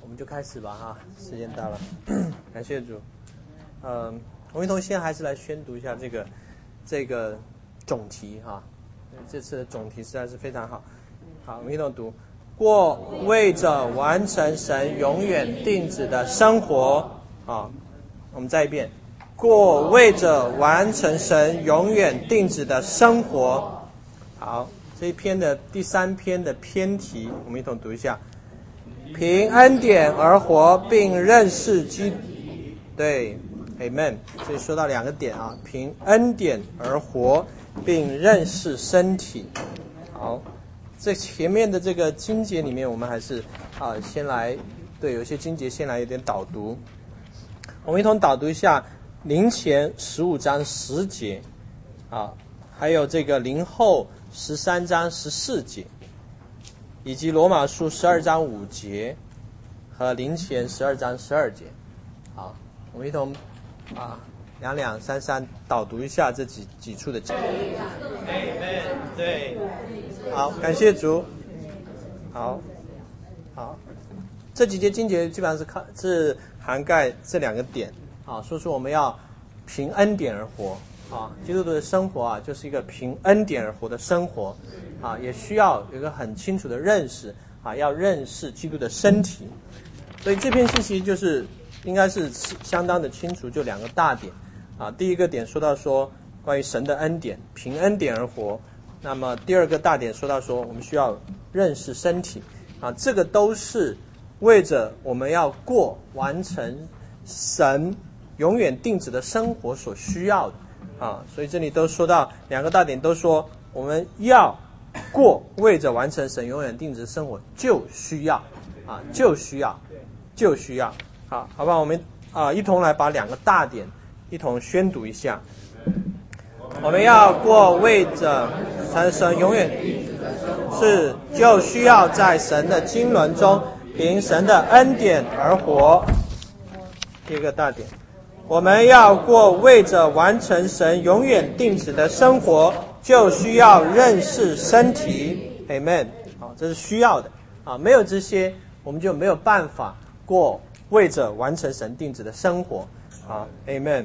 我们就开始吧哈，时间到了，感谢主。我们同先还是来宣读一下这个总题哈，这次的总题实在是非常好。好，我们一同读：过为着完成神永远定旨的生活。好，我们再一遍：过为着完成神永远定旨的生活。好，这一篇的第3篇的篇题，我们一同读一下。凭恩典而活，并认识基督。对 ，Amen。所以说到2个点啊，凭恩典而活，并认识身体。好，这前面的这个经节里面，我们还是先来有些经节先来有点导读。我们一同导读一下林前15章10节还有这个林后13章14节。以及罗马书12章5节和林前12章12节。好，我们一同2、2、3、3导读一下这几处的经文。对，好，感谢主。好，这几节经节基本上是涵盖这2个点说出我们要凭恩典而活基督徒的生活就是一个凭恩典而活的生活也需要有一个很清楚的认识要认识基督的身体。所以这篇信息就是应该是相当的清楚，就2个大点第一个点说到关于神的恩典，凭恩典而活。那么第2个大点说到我们需要认识身体这个都是为着我们要过完成神永远定旨的生活所需要的所以这里都说到2个大点，都说我们要过为着完成神永远定旨的生活就需要好吧，我们一同来把2个大点一同宣读一下。我们要过为着神永远就需要在神的经纶中凭神的恩典而活。第1个大点，我们要过为着完成神永远定旨的生活就需要认识身体。 Amen。 这是需要的没有这些我们就没有办法过为着完成神定旨的生活Amen。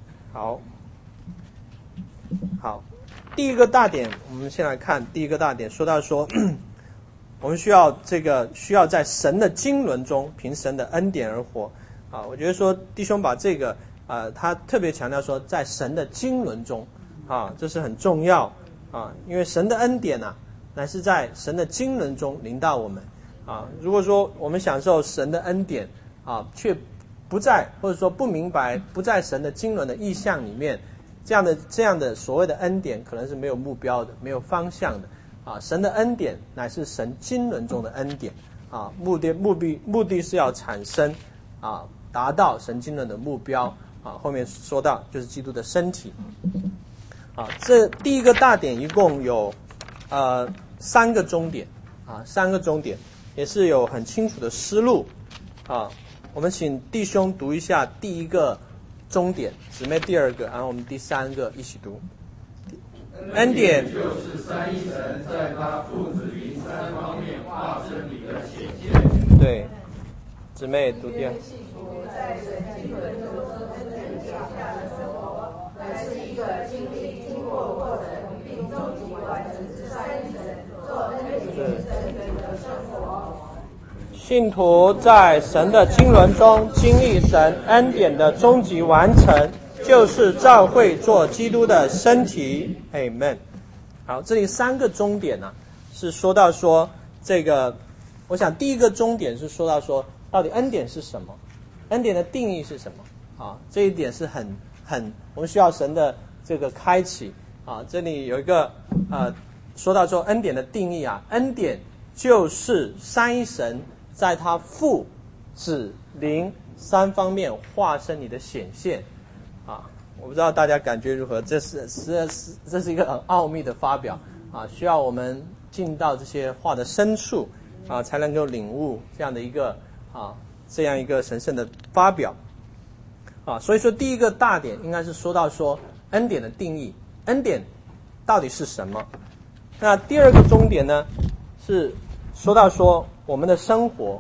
好，第1个大点，我们先来看第1个大点，说到我们需要在神的经纶中凭神的恩典而活我觉得弟兄把这个他特别强调在神的经纶中这是很重要因为神的恩典乃是在神的经纶中临到我们如果说我们享受神的恩典却不在或者说不明白不在神的经纶的意象里面，这样的所谓的恩典可能是没有目标的，没有方向的神的恩典乃是神经纶中的恩典目的是要产生达到神经纶的目标后面说到就是基督的身体这第1个大点一共有3个终点3个终点也是有很清楚的思路我们请弟兄读一下第1个终点，姊妹第2个，然后我们第3个一起读。恩典就是三一神在他父子灵3方面化身里的显现。 对，姊妹读第2。 在神经纶中恩典脚下的生活，乃是一个经过过程，并终极完成之三一神做恩典神的生活。 信徒在神的经纶中经历神恩典的终极完成，就是教会做基督的身体。 Amen。 好，这里3个终点是说到这个，我想第1个终点是说到到底恩典是什么，恩典的定义是什么这一点是很我们需要神的这个开启这里有一个说到恩典的定义恩典就是三一神在他父子灵3方面化身你的显现我不知道大家感觉如何，这是一个很奥秘的发表需要我们进到这些话的深处才能够领悟这样的一个这样一个神圣的发表所以第1个大点应该是说到恩典的定义，恩典到底是什么。那第2个终点呢是说到我们的生活，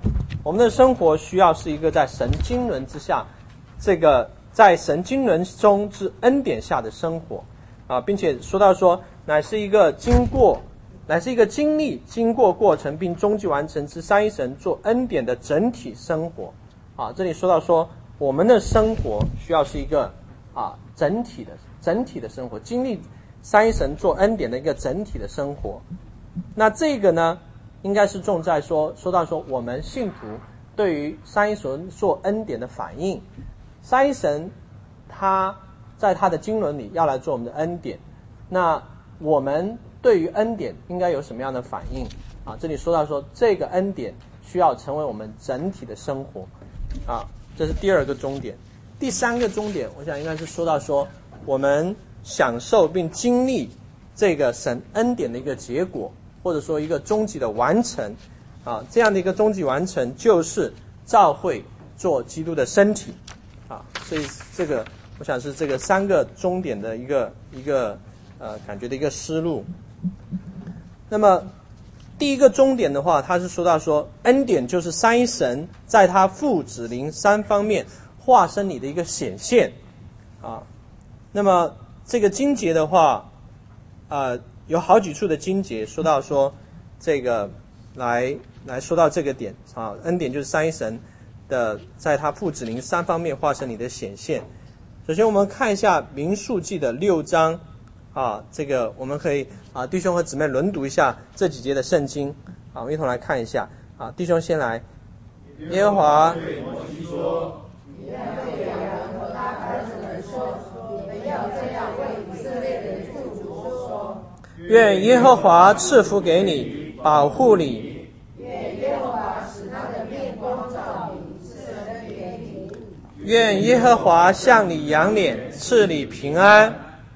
我们的生活需要是一个在神经纶之下，这个在神经纶中之恩典下的生活啊，并且说到说乃是一个经历经过过程并终极完成之三一神做恩典的整体生活啊。这里说到说我们的生活需要是一个整体的生活，经历三一神做恩典的一个整体的生活。那这个呢，应该是重在说到说我们信徒对于三一神做恩典的反应。三一神他在他的经纶里要来做我们的恩典，那我们对于恩典应该有什么样的反应啊？这里说到说这个恩典需要成为我们整体的生活啊，这是第二个终点。第三个终点，我想应该是说到说我们享受并经历这个神恩典的一个结果，或者说一个终极的完成啊，这样的一个终极完成就是教会做基督的身体啊，所以这个我想是这个三个终点的一个感觉的一个思路。那么第一个终点的话，他是说到说恩典就是三一神在他父子灵三方面化身里的一个显现啊。那么这个经节的话有好几处的经节说到说这个来说到这个点啊，恩典就是三一神的在他父子灵三方面化身里的显现。首先我们看一下民数记的6章啊，这个我们可以弟兄和姊妹轮读一下这几节的圣经啊，我们一同来看一下啊。弟兄先来。耶和华对摩西说， 你要对亚伦和他儿子们说，你们要这样为以色列人祝福说， 愿耶和华赐福给你，保护你。 愿耶和华使他的面光照你，赐恩给你。 愿耶和华向你扬脸，赐你平安。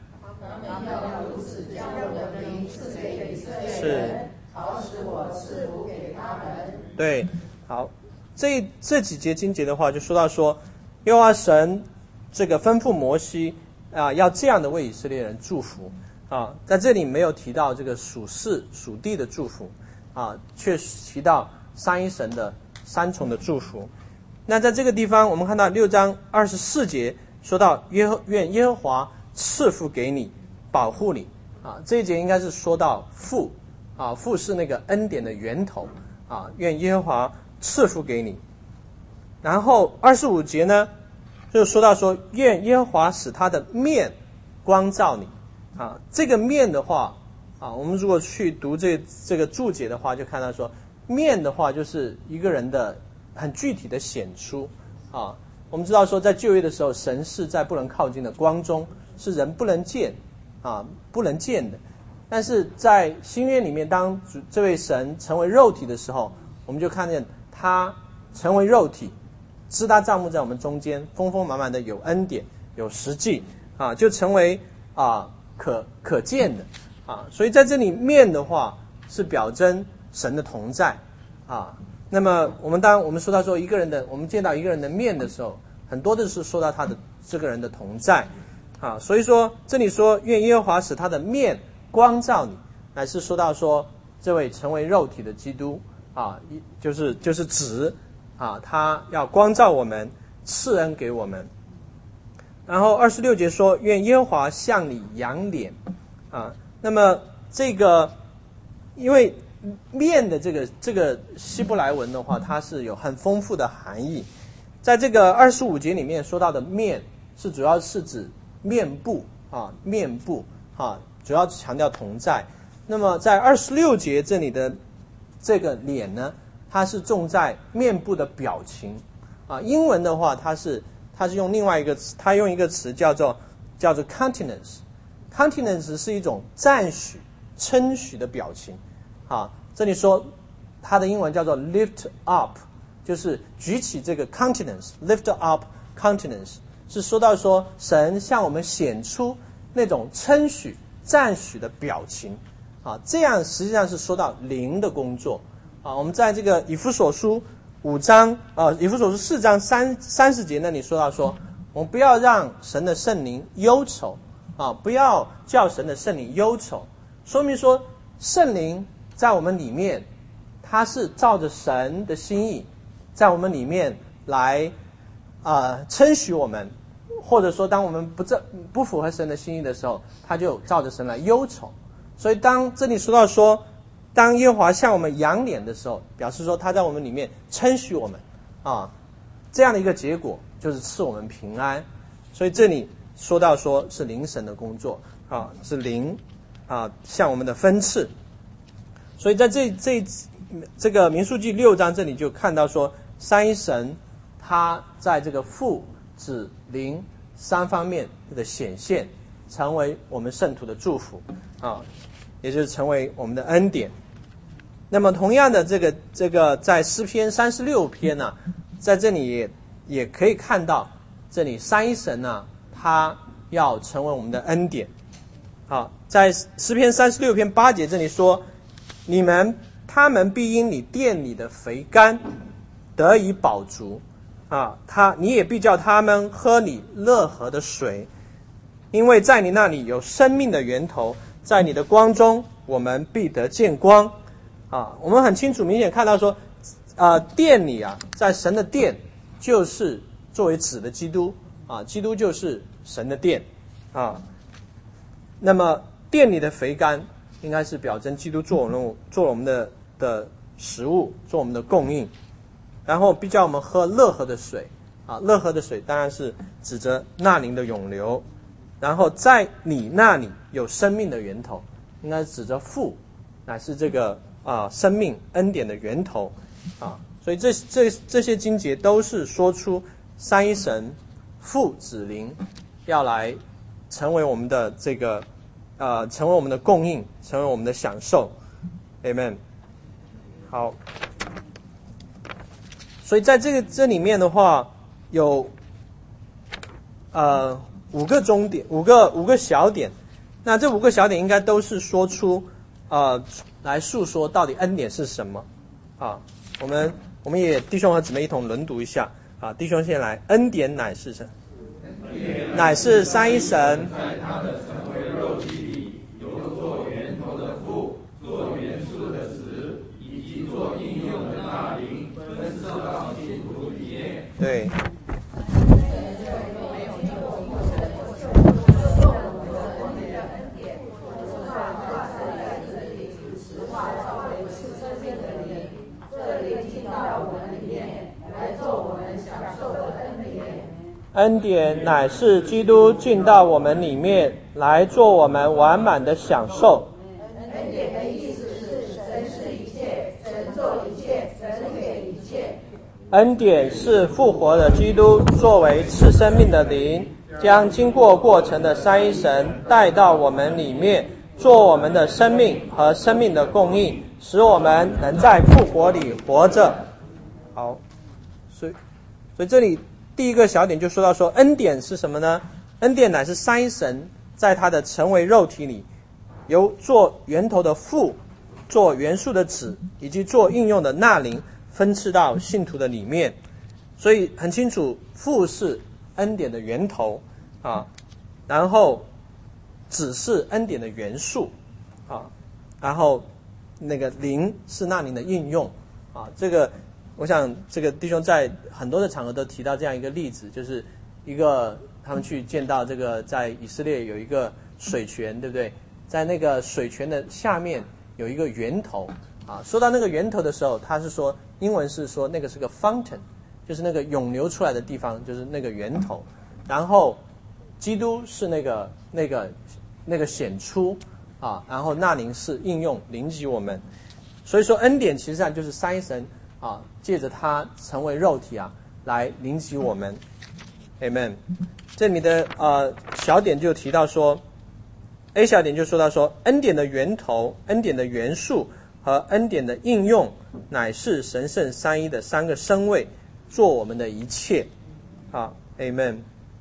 是， 好使我赐福给他们。 对，好，这几节经节的话，就说到说，耶和华神这个吩咐摩西要这样的为以色列人祝福啊，在这里没有提到这个属地的祝福啊，却提到三一神的三重的祝福。那在这个地方，我们看到6章24节说到愿耶和华赐福给你，保护你啊，这一节应该是说到父。父是那个恩典的源头啊，愿耶和华赐福给你。然后25节呢，就说到说愿耶和华使他的面光照你啊。这个面的话我们如果去读这个注解的话，就看到说面的话就是一个人的很具体的显出啊。我们知道说在旧约的时候，神是在不能靠近的光中，是人不能见不能见的。但是在新约里面，当这位神成为肉体的时候，我们就看见他成为肉体，支搭帐幕在我们中间，丰丰满满的有恩典有实际就成为可见的所以在这里面的话是表征神的同在那么我们说到说一个人的，我们见到一个人的面的时候，很多的是说到他的这个人的同在所以说这里说愿耶和华使他的面光照你，乃是说到说这位成为肉体的基督就是指他要光照我们，赐恩给我们。然后26节说愿耶和华向你扬脸那么这个因为面的这个希伯来文的话，它是有很丰富的含义。在这个25节里面说到的面主要是指面部面部主要强调同在。那么在26节这里的这个脸呢，它是重在面部的表情英文的话它是用另外一个词，它用一个词叫做 countenance 是一种赞许称许的表情这里说它的英文叫做 lift up， 就是举起这个 countenance， lift up countenance 是说到说神向我们显出那种称许赞许的表情这样实际上是说到灵的工作我们在这个以弗所书4章30节那里说到说，我们不要让神的圣灵忧愁不要叫神的圣灵忧愁，说明说圣灵在我们里面，他是照着神的心意在我们里面来称许我们，或者说当我们不符合神的心意的时候，他就照着神来忧愁。所以当这里说到说，当耶和华向我们扬脸的时候，表示说他在我们里面称许我们这样的一个结果就是赐我们平安。所以这里说到说是灵神的工作是灵向我们的分赐。所以在这个民数记6章这里就看到说，三一神他在这个父子灵三方面的显现，成为我们圣徒的祝福也就是成为我们的恩典。那么同样的这个在诗篇36篇在这里也可以看到，这里三一神他要成为我们的恩典。在诗篇36篇8节这里说，他们必因你殿里的肥甘得以饱足你也必叫他们喝你乐河的水，因为在你那里有生命的源头，在你的光中我们必得见光我们很清楚明显看到说殿里在神的殿就是作为指的基督基督就是神的殿那么殿里的肥甘应该是表征基督做我们的食物，做我们的供应，然后必叫我们喝乐河的水乐河的水当然是指着那灵的涌流，然后在你那里有生命的源头，应该指着父，乃是这个生命恩典的源头所以这些经节都是说出三一神父子灵要来成为我们的这个成为我们的供应，成为我们的享受。 Amen。 好，所以在这里面的话有5个重点，5个小点。那这5个小点应该都是说出来述说到底恩典是什么我们也弟兄和姊妹一同轮读一下弟兄先来。恩典乃是什么？乃是三一神在他的成为肉体里有做源头的父，做元素的子，以及做应用的那灵，分赐到信徒里面。 对。恩典乃是基督进到我们里面，来做我们完满的享受。 恩典的意思是神是一切，神做一切，神给一切。 恩典是复活的基督作为赐生命的灵，将经过程的三一神带到我们里面，做我们的生命和生命的供应，使我们能在复活里活着。好，所以这里第一个小点就说到说，恩典是什么呢？恩典乃是三一神在他的成为肉体里，由做源头的父，做元素的子，以及做应用的那灵，分赐到信徒的里面。所以很清楚，父是恩典的源头然后子是恩典的元素然后那个灵是那灵的应用这个我想这个弟兄在很多的场合都提到这样一个例子，就是一个他们去见到这个在以色列有一个水泉，对不对？在那个水泉的下面有一个源头说到那个源头的时候，他是说英文是说那个是个 fountain， 就是那个涌流出来的地方，就是那个源头。然后基督是那个显出然后那灵是应用临及我们。所以说恩典其实上就是三一神借着它成为肉体来临及我们。 Amen。 这里的小点就提到说 A 小点就说到说，恩典的源头、恩典的元素和恩典的应用乃是神圣三一的3个身位，做我们的一切Amen。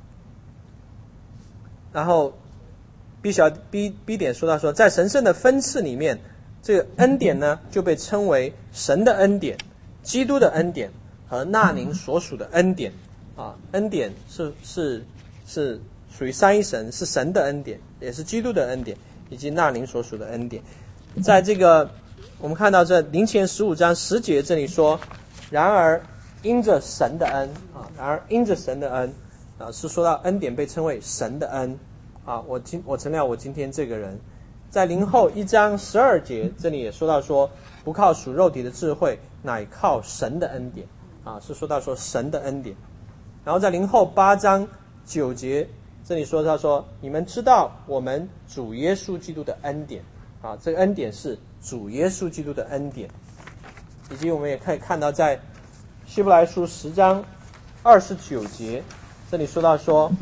然后 B 点说到说，在神圣的分赐里面，这个恩典呢就被称为神的恩典、基督的恩典和那灵所属的恩典恩典是属于三一神，是神的恩典，也是基督的恩典，以及那灵所属的恩典。在这个我们看到这林前15章10节这里说，然而因着神的恩啊，然而因着神的恩啊，是说到恩典被称为神的恩啊。我成了我今天这个人，在林后1章12节这里也说到说，不靠属肉体的智慧，乃靠神的恩典啊，是说到说神的恩典。然后在林后8章9节这里说到说，你们知道我们主耶稣基督的恩典啊，这个恩典是主耶稣基督的恩典。以及我们也可以看到在希伯来书10章29节这里说到说，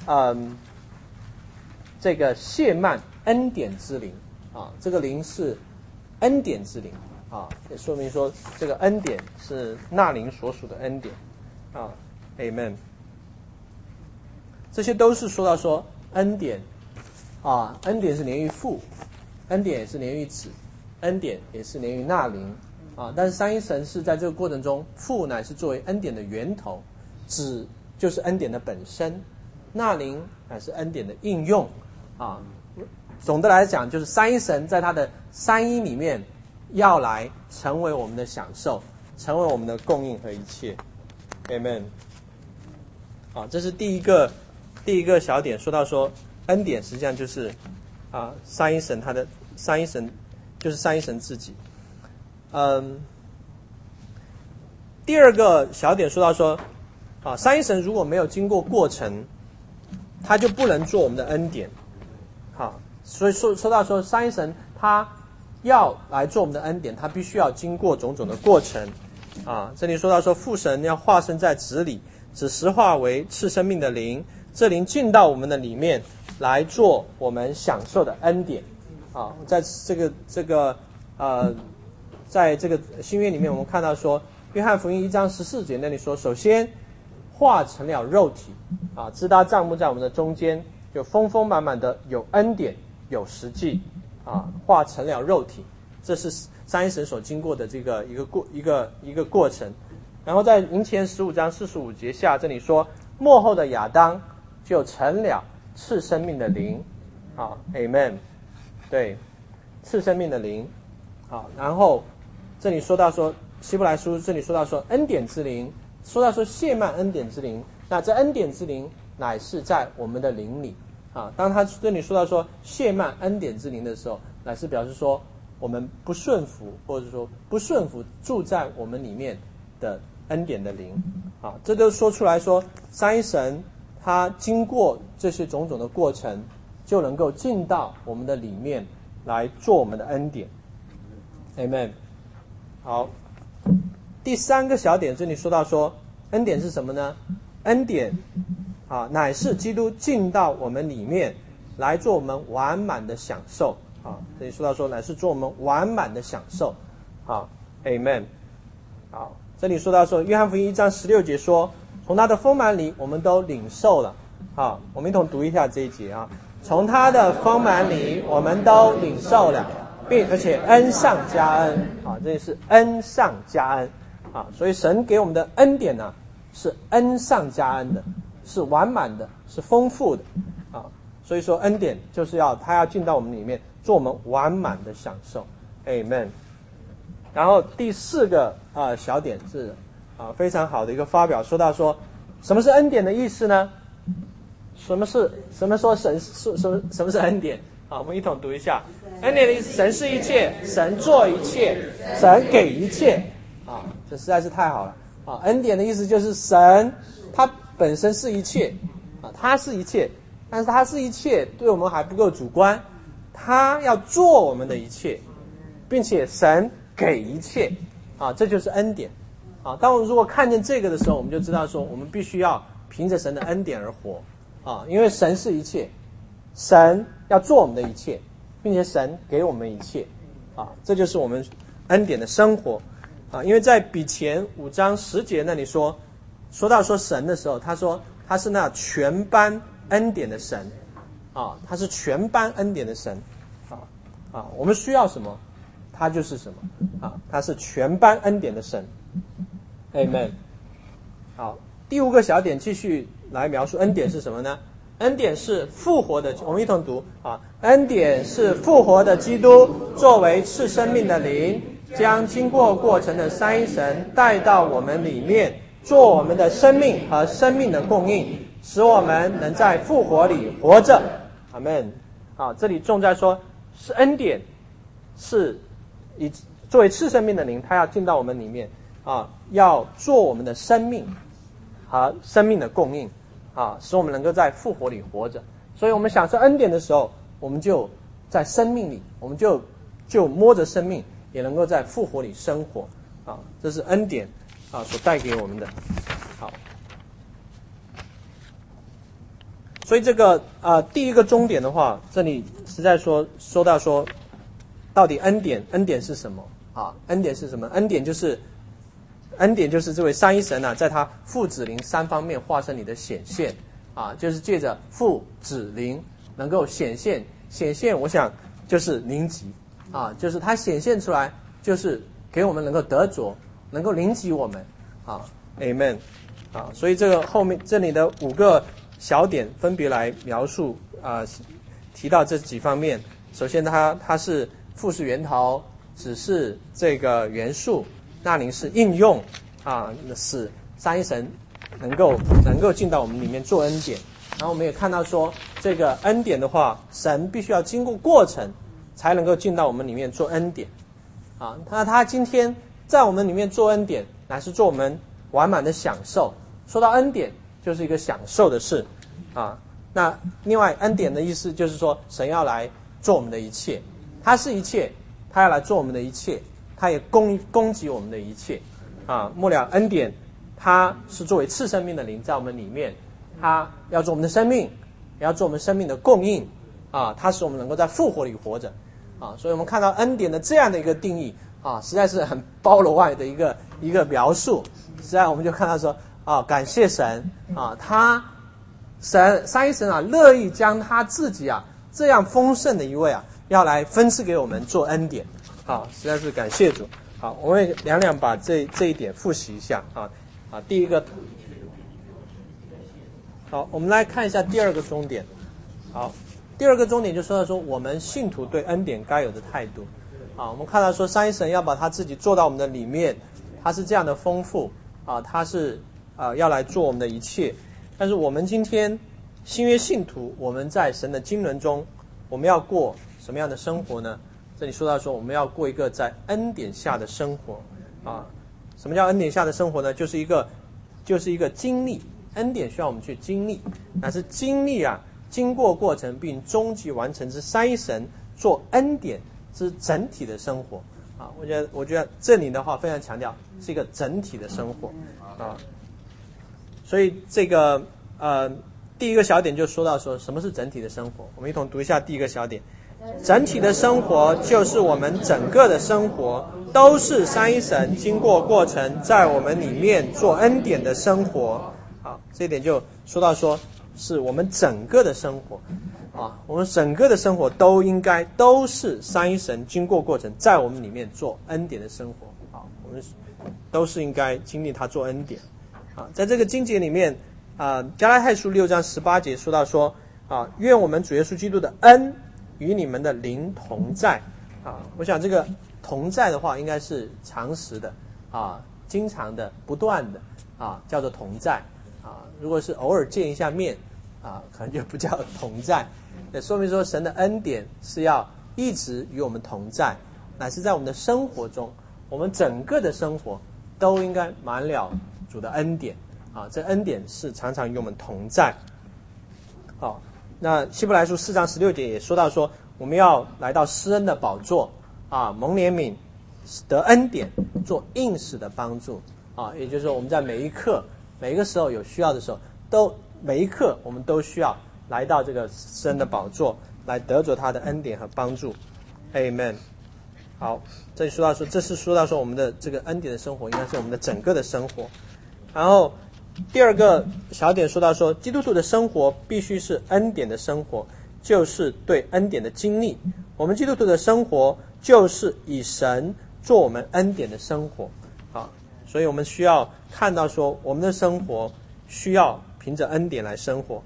这个谢曼恩典之灵啊，这个灵是恩典之灵啊，也说明说这个恩典是那灵所属的恩典啊 ，Amen。这些都是说到说恩典啊，恩典是连于父，恩典也是连于子，恩典也是连于那灵啊。但是三一神是在这个过程中，父乃是作为恩典的源头，子就是恩典的本身，那灵乃是恩典的应用啊。总的来讲，就是三一神在他的三一里面要来成为我们的享受，成为我们的供应和一切。Amen。啊，这是第一个小点，说到说恩典实际上就是三一神，他的三一神就是三一神自己。第二个小点说到说三一神如果没有经过过程，他就不能做我们的恩典。好，所以说到说三一神他要来做我们的恩典，他必须要经过种种的过程啊。这里说到说父神要化身在子里，只实化为赐生命的灵，这灵进到我们的里面来做我们享受的恩典啊。在这个新约里面，我们看到说约翰福音1章14节那里说，首先化成了肉体啊，自他帐幕在我们的中间，就丰丰满满的有恩典有实际啊，化成了肉体，这是三一神所经过的这个一个过程。然后在林前15章45节下这里说，末后的亚当就成了赐生命的灵啊 ，Amen。对，赐生命的灵啊。然后这里说到说希伯来书这里说到说恩典之灵，说到说谢曼恩典之灵，那这恩典之灵乃是在我们的灵里啊。当他这里说到说谢曼恩典之灵的时候，乃是表示说我们不顺服，或者说不顺服住在我们里面的恩典的灵啊。这都说出来说三一神他经过这些种种的过程，就能够进到我们的里面来做我们的恩典。 Amen。 好，第三个小点这里说到说恩典是什么呢？恩典乃是基督进到我们里面来做我们完满的享受啊。这里说到说乃是做我们完满的享受啊。 Amen。 好，这里说到说约翰福音1章16节说，从他的丰满里我们都领受了。好，我们一同读一下这一节啊。从他的丰满里我们都领受了，而且恩上加恩啊，这是恩上加恩啊。所以神给我们的恩典呢，是恩上加恩的，是完满的，是丰富的啊。所以说恩典就是他要进到我们里面，做我们完满的享受。 Amen。 然后第四个小点是非常好的一个发表，说到说什么是恩典的意思呢？什么是恩典？好，我们一同读一下。恩典的意思，神是一切，神做一切，神给一切啊，这实在是太好了啊！恩典的意思就是神他本身是一切啊，他是一切，但是他是一切对我们还不够主观，他要做我们的一切，并且神给一切啊，这就是恩典啊。当我们如果看见这个的时候，我们就知道说我们必须要凭着神的恩典而活啊，因为神是一切，神要做我们的一切，并且神给我们一切啊，这就是我们恩典的生活啊。因为在彼前5章10节那里说到说神的时候，他说他是那全般恩典的神啊，他是全般恩典的神啊。我们需要什么，他就是什么啊，他是全般恩典的神。 Amen。 好，第5个小点继续来描述恩典是什么呢？恩典是复活的，我们一同读啊。恩典是复活的基督作为赐生命的灵，将经过过程的三一神带到我们里面， 做我们的生命和生命的供应，使我们能在复活里活着。阿们。好，这里重在说是恩典，是以作为次生命的灵，它要进到我们里面啊，要做我们的生命和生命的供应啊，使我们能够在复活里活着。所以我们享受恩典的时候，我们就在生命里，我们就摸着生命，也能够在复活里生活啊，这是恩典啊所带给我们的。好，所以这个第一个终点的话，这里实在说到说，到底恩典是什么啊？恩典是什么？恩典就是这位三一神啊，在他父子灵三方面化身里的显现啊，就是借着父子灵能够显现，我想就是灵级啊，就是他显现出来，就是给我们能够得着，能够灵级我们啊 ，Amen 啊，所以这个后面这里的5个小点分别来描述提到这几方面。首先它是父是源头，子是这个元素，那灵是应用啊，使三一神能够进到我们里面做恩典。然后我们也看到说，这个恩典的话，神必须要经过过程才能够进到我们里面做恩典啊。他今天在我们里面做恩典，乃是做我们完满的享受。说到恩典，就是一个享受的事啊。那另外恩典的意思就是说，神要来做我们的一切，他是一切，他要来做我们的一切，他也供给我们的一切啊。末了恩典，他是作为次生命的灵在我们里面，他要做我们的生命，也要做我们生命的供应啊。他使我们能够在复活里活着啊。所以我们看到恩典的这样的一个定义啊，实在是很包罗万有的一个描述。实在我们就看到说啊，感谢神啊，三一神啊，乐意将他自己啊这样丰盛的一位啊，要来分赐给我们做恩典啊，实在是感谢主。好，我们两把这一点复习一下啊。第一个，好，我们来看一下第二个终点。好，第二个终点就说到说我们信徒对恩典该有的态度啊。我们看到说三一神要把他自己做到我们的里面，他是这样的丰富啊，他是要来做我们的一切。但是我们今天新约信徒，我们在神的经纶中，我们要过什么样的生活呢？这里说到说我们要过一个在恩典下的生活啊。什么叫恩典下的生活呢？就是一个经历，恩典需要我们去经历，但是经历啊，经过过程并终极完成之三一神做恩典之整体的生活啊。我觉得这里的话非常强调是一个整体的生活啊。所以这个第一个小点就说到说什么是整体的生活。我们一同读一下第一个小点。整体的生活就是我们整个的生活都是三一神经过过程在我们里面做恩典的生活。好，这一点就说到说是我们整个的生活啊，我们整个的生活都是三一神经过过程在我们里面做恩典的生活啊，我们都是应该经历他做恩典啊。在这个经节里面加拉太书6章18节说到说愿我们主耶稣基督的恩与你们的灵同在啊。我想这个同在的话应该是常时的经常的不断的叫做同在如果是偶尔见一下面可能就不叫同在。也说明说神的恩典是要一直与我们同在，乃是在我们的生活中，我们整个的生活都应该满了主的恩典这恩典是常常与我们同在。好，那希伯来书4章16节也说到说我们要来到施恩的宝座蒙怜悯得恩典做应许的帮助也就是说我们在每一刻每一个时候有需要的时候每一刻我们都需要来到这个施恩的宝座来得着他的恩典和帮助。 Amen。 好，这里说到说这是说到说我们的这个恩典的生活应该是我们的整个的生活。然后第二个小点说到说基督徒的生活必须是恩典的生活，就是对恩典的经历。我们基督徒的生活就是以神做我们恩典的生活所以我们需要看到说我们的生活需要凭着恩典来生活。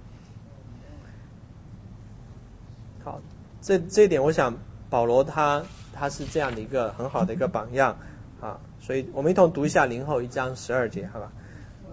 好，这一点我想保罗他是这样的一个很好的一个榜样所以我们一同读一下林后1章12节好吧。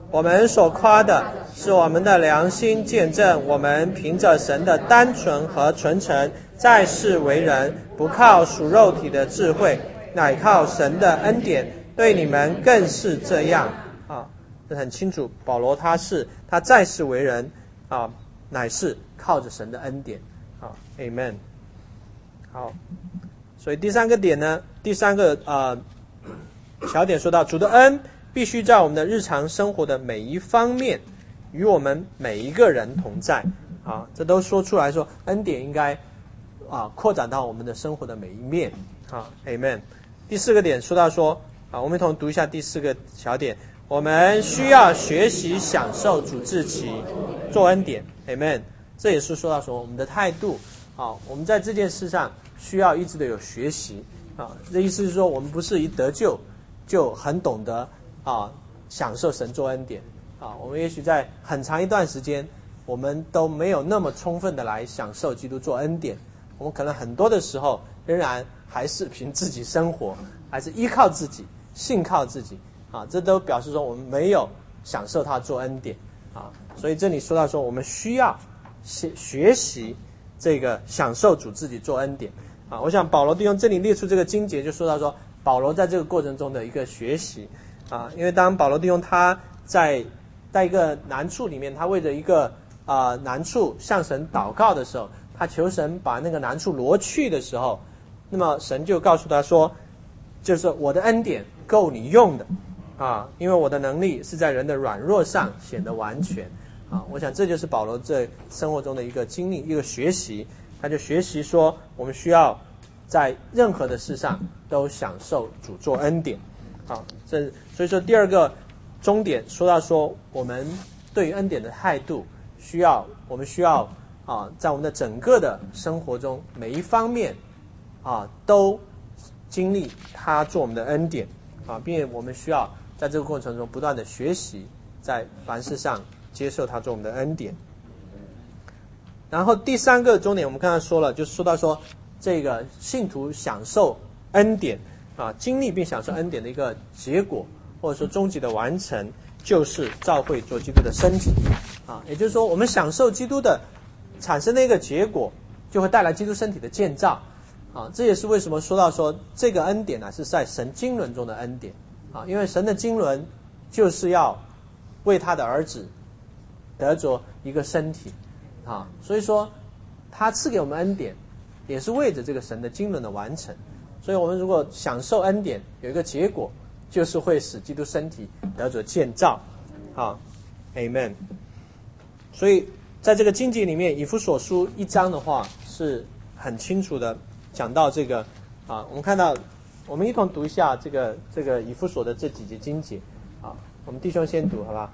我们所夸的是我们的良心见证，我们凭着神的单纯和纯诚，在世为人，不靠属肉体的智慧，乃靠神的恩典，对你们更是这样。这很清楚，保罗他在世为人乃是靠着神的恩典。Amen。好，所以第三个点呢，第三个小点说到，主的恩必须在我们的日常生活的每一方面与我们每一个人同在。这都说出来说，恩典应该扩展到我们的生活的每一面。Amen。第四个点说到说，我们一同读一下第四个小点。我们需要学习享受主自己做恩典。Amen。这也是说到说我们的态度。我们在这件事上需要一直的有学习。这意思是说，我们不是一得救就很懂得享受神做恩典。我们也许在很长一段时间，我们都没有那么充分的来享受基督做恩典。我们可能很多的时候仍然还是凭自己生活，还是依靠自己，信靠自己。这都表示说我们没有享受他做恩典。所以这里说到说，我们需要学习这个享受主自己做恩典。我想保罗弟兄这里列出这个经节，就说到说保罗在这个过程中的一个学习。因为当保罗弟兄他在一个难处里面，他为着一个难处向神祷告的时候，他求神把那个难处挪去的时候，那么神就告诉他说，就是我的恩典够你用的。因为我的能力是在人的软弱上显得完全。我想这就是保罗在生活中的一个经历，一个学习。他就学习说，我们需要在任何的事上都享受主做恩典。所以说第二个终点说到说，我们对于恩典的态度我们需要在我们的整个的生活中每一方面都经历他做我们的恩典。并且我们需要在这个过程中不断的学习，在凡事上接受他做我们的恩典。然后第三个重点我们刚才说了，就是说到说这个信徒享受恩典经历并享受恩典的一个结果，或者说终极的完成，就是教会做基督的身体。也就是说我们享受基督的产生的一个结果，就会带来基督身体的建造。这也是为什么说到说这个恩典是在神经纶中的恩典。因为神的经纶就是要为他的儿子得着一个身体。所以说他赐给我们恩典也是为着这个神的经纶的完成。所以我们如果享受恩典，有一个结果，就是会使基督身体得着建造。Amen。所以在这个经节里面，以弗所书1章的话是很清楚的讲到这个。我们看到，我们一同读一下这个以弗所的这几节经节。我们弟兄先读好吧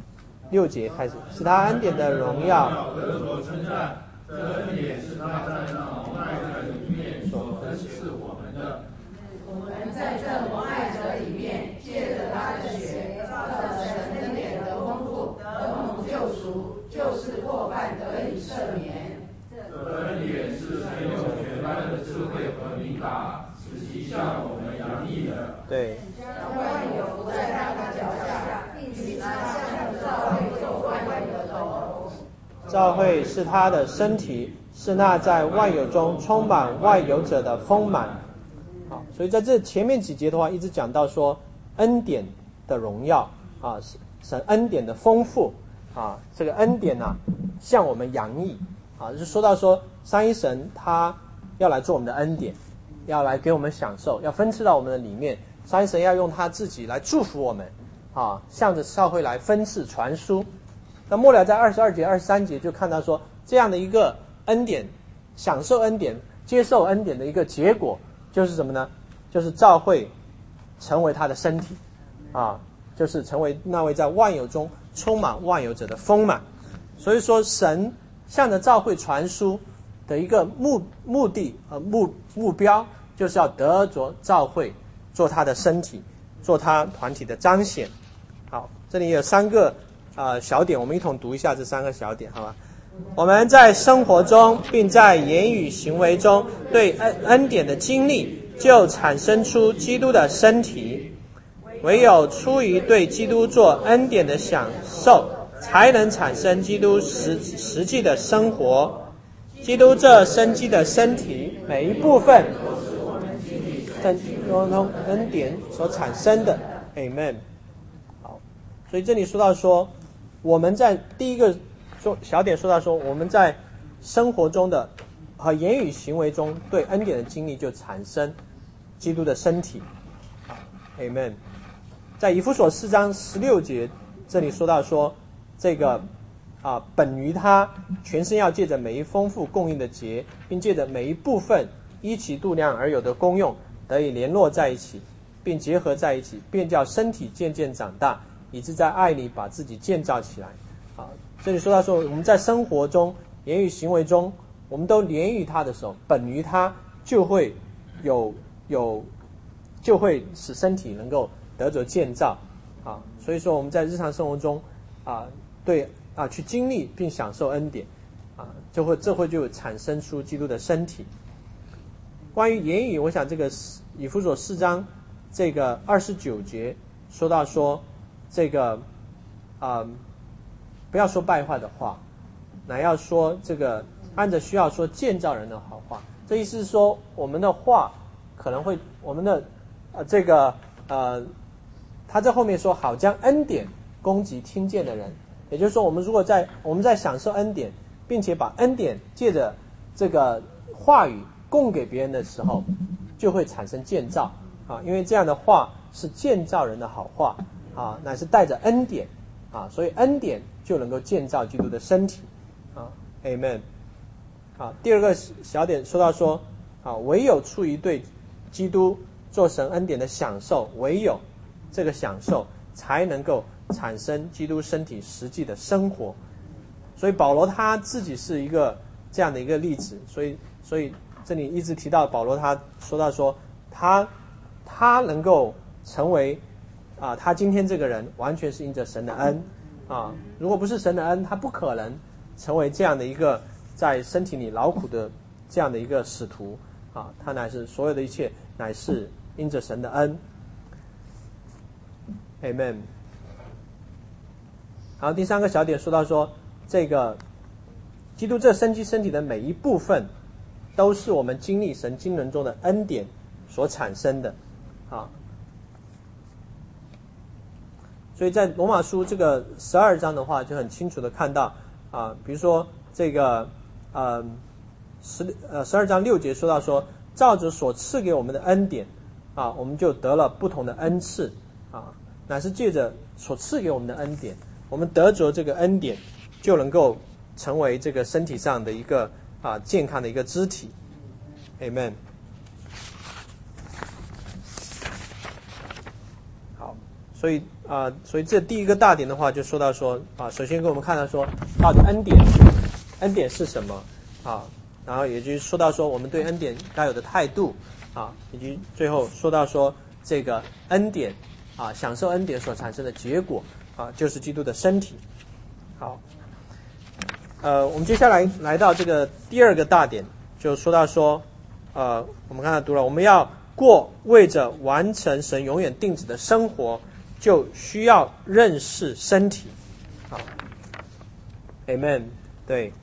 ？6节开始，是他恩典的荣耀得所称赞，这恩典是他在那蒙爱者里面所恩赐我们的。 我们在这蒙爱者里面，借着他的血，照着神恩典的丰富，得蒙救赎，就是过犯得以赦免。 这恩典是神用全般的智慧和明达，使其向我们洋溢的。 对。 将万有伏在他的脚下，并许他向教会做万有的头。 教会是他的身体，是那在万有中充满万有者的丰满。所以在这前面几节的话，一直讲到说恩典的荣耀神恩典的丰富这个恩典向我们洋溢就是说到说三一神他要来做我们的恩典，要来给我们享受，要分赐到我们的里面。三一神要用他自己来祝福我们向着教会来分赐传输。那末了在22节23节就看到说，这样的一个恩典，享受恩典接受恩典的一个结果就是什么呢？就是教会成为他的身体就是成为那位在万有中充满万有者的丰满。所以说神向着教会传输的一个目的目标，就是要得着教会做他的身体，做他团体的彰显。好，这里有3个小点，我们一同读一下这3个小点好吧。我们在生活中并在言语行为中对恩典的经历，就产生出基督的身体， 唯有出于对基督做恩典的享受，才能产生基督实际的生活。基督这生机的身体，每一部分从恩典所产生的。 Amen。 好，所以这里说到说，我们在第一个小点说到说，我们在生活中的和言语行为中对恩典的经历，就产生基督的身体。Amen。 在以弗所4章16节，这里说到说，这个本于他全身要借着每一丰富供应的节，并借着每一部分依其度量而有的功用，得以联络在一起，并结合在一起，便叫身体渐渐长大，以致在爱里把自己建造起来。这里说到说，我们在生活中、言语行为中，我们都连于他的时候，本于他就会就会使身体能够得着建造。所以说我们在日常生活中去经历并享受恩典，这会就产生出基督的身体。关于言语，我想这个以弗所4章这个29节说到说，这个不要说败坏的话，乃要说这个按着需要说建造人的好话。这意思是说，我们的话可能会我们的他在后面说好将恩典供给听见的人，也就是说，我们如果我们在享受恩典，并且把恩典借着这个话语供给别人的时候，就会产生建造因为这样的话是建造人的好话乃是带着恩典所以恩典就能够建造基督的身体Amen。 第二个小点说到说唯有出于对基督做神恩典的享受，唯有这个享受才能够产生基督身体实际的生活。所以保罗他自己是一个这样的一个例子，所以这里一直提到保罗他说到说他能够成为他今天这个人完全是因着神的恩如果不是神的恩，他不可能成为这样的一个在身体里劳苦的这样的一个使徒他乃是所有的一切乃是因着神的恩。 Amen。 然后第三个小点说到说，这个基督这生机身体的每一部分都是我们经历神经纶中的恩典所产生的所以在罗马书这个12章的话，就很清楚的看到比如说这个12章6节说到说，照着所赐给我们的恩典我们就得了不同的恩赐乃是借着所赐给我们的恩典，我们得着这个恩典，就能够成为这个身体上的一个健康的一个肢体。Amen。 好，所以这第一个大点的话，就说到说首先给我们看到说，到底恩典是什么然后也就是说到说我们对恩典该有的态度以及最后说到说这个恩典享受恩典所产生的结果就是基督的身体。好，我们接下来来到这个第二个大点，就说到说我们刚才读了，我们要过为着完成神永远定旨的生活，就需要认识身体。Amen。 对，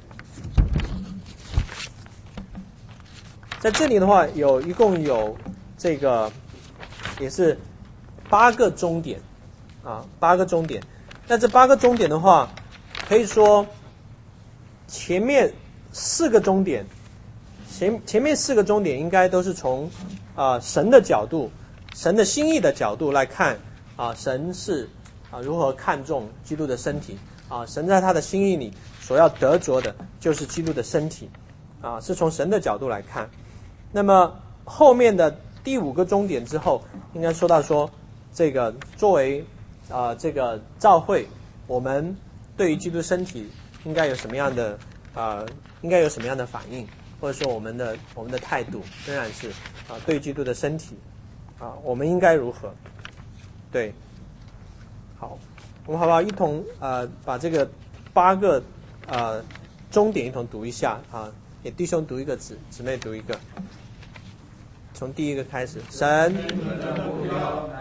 在这里的话一共有这个也是8个终点8个终点。那这8个终点的话，可以说前面4个终点，前面4个终点应该都是从神的角度、神的心意的角度来看神是如何看重基督的身体神在他的心意里所要得着的就是基督的身体是从神的角度来看。那么后面的第5个终点之后，应该说到说这个作为这个教会，我们对于基督身体应该有什么样的反应，或者说我们的态度，仍然是对于基督的身体我们应该如何？对，好，我们好不好一同把这个8个终点一同读一下给弟兄读一个，姊妹读一个。从第一个开始，神的目标乃是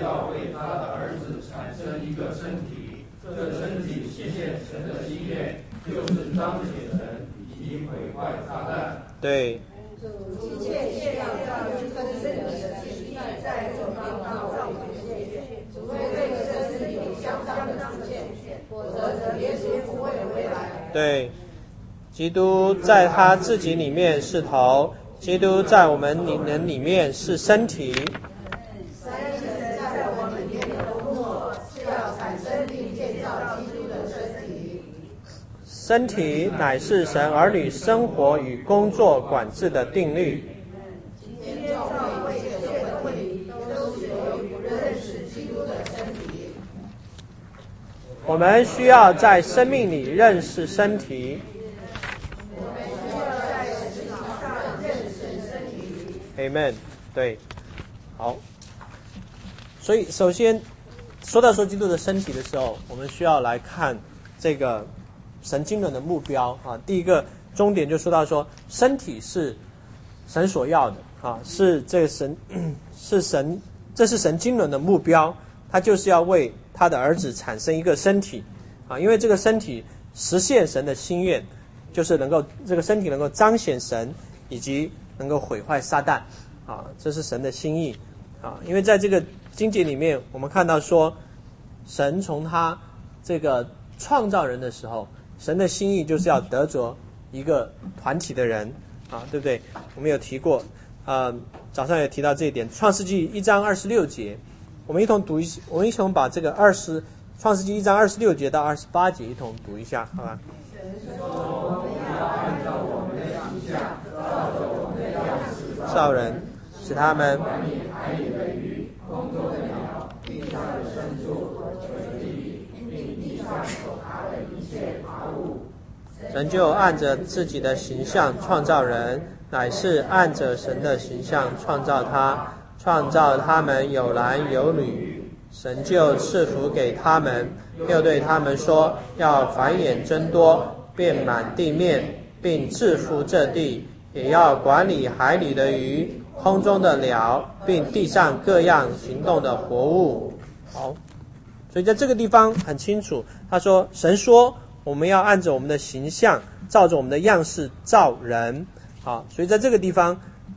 要为他的儿子产生一个身体，这身体实现神的心愿，就是彰显神以及毁坏撒旦。 对。 一切要就是身体的体在这方造为现现，除非这个身体有相当的出现，否则耶稣不会回来。 对，基督在他自己里面是头，基督在我们人里面是身体。 三一神在我们里面的工作是要产生并建造基督的身体。 身体乃是神儿女生活与工作管制的定律。 今天教会一切的问题都是由于不认识基督的身体。 我们需要在生命里认识身体。 我们需要在实际上认识身体。 Amen。对，好。所以首先说到基督的身体的时候，我们需要来看这个神经纶的目标啊。第一个终点就说到说，身体是神所要的啊，是这个神是神，这是神经纶的目标，他就是要为他的儿子产生一个身体啊，因为这个身体实现神的心愿，就是能够这个身体能够彰显神，以及能够毁坏撒旦啊，这是神的心意啊。因为在这个经节里面，我们看到说，神从他这个创造人的时候，神的心意就是要得着一个团体的人啊，对不对？我们有提过，早上也提到这一点，创世纪1章26节，我们一同把这个创世纪1章26节到28节一同读一下，好吧？ 神说：“我们要按照我们的形象，照着我们的样式造人，使他们管理海里的鱼、空中的鸟、地上的牲畜和全地，并地上所爬的一切爬物。” 神就按着自己的形象创造人，乃是按着神的形象创造他，创造他们有男有女。神就赐福给他们，又对他们说，要繁衍增多，遍满地面，并治服这地，也要管理海里的鱼、空中的鸟，并地上各样行动的活物。好，所以在这个地方很清楚，他说，神说我们要按着我们的形象，照着我们的样式造人啊。所以在这个地方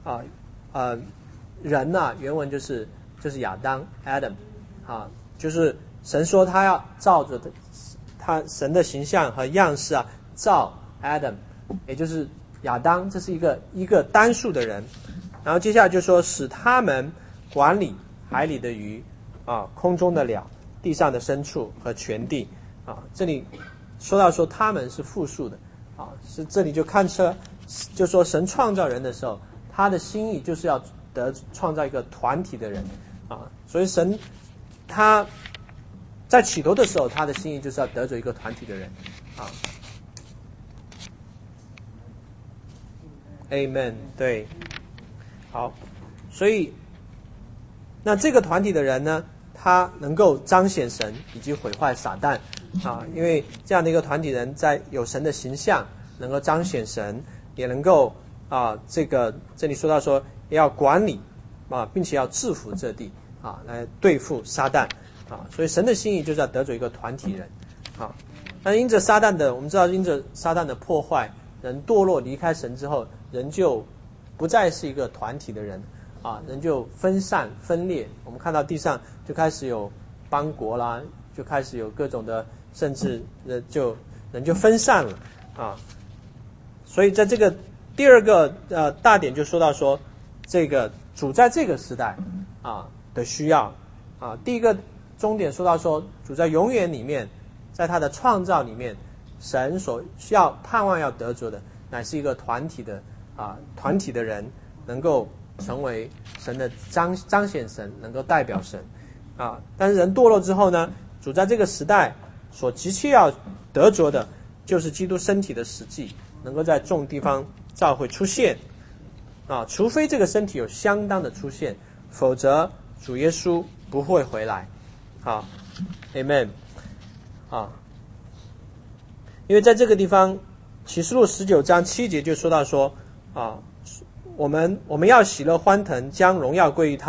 人原文就是亚当 Adam 啊，就是神说他要照着他神的形象和样式造 Adam， 也就是亚当，这是一个单数的人。然后接下来就说，使他们管理海里的鱼啊，空中的鸟，地上的牲畜和全地啊。这里说到说他们是复数的啊，是这里就看出，就说神创造人的时候，他的心意就是要创造一个团体的人啊。所以神他在起头的时候，他的心意就是要得着一个团体的人啊。Amen， 对，好，所以那这个团体的人呢，他能够彰显神以及毁坏撒旦啊，因为这样的一个团体人在有神的形象，能够彰显神，也能够这里说到说也要管理啊，并且要制服这地啊，来对付撒旦啊，所以神的心意就是要得着一个团体人啊。那因着撒旦的，我们知道因着撒旦的破坏，人堕落离开神之后，人就不再是一个团体的人啊，人就分散分裂。我们看到地上就开始有邦国啦，就开始有各种的，甚至人就分散了啊。所以在这个第二个大点就说到说，这个主在这个时代啊的需要啊。第一个终点说到说，主在永远里面，在他的创造里面，神所需要盼望要得着的，乃是一个团体的人，能够成为神的彰显神，能够代表神啊。但是人堕落之后呢，主在这个时代所急切要得着的，就是基督身体的实际，能够在众地方教会出现啊。除非这个身体有相当的出现，否则主耶稣不会回来。好 ，Amen。啊，因为在这个地方，启示录19章7节就说到说啊，我们要喜乐欢腾，将荣耀归于他，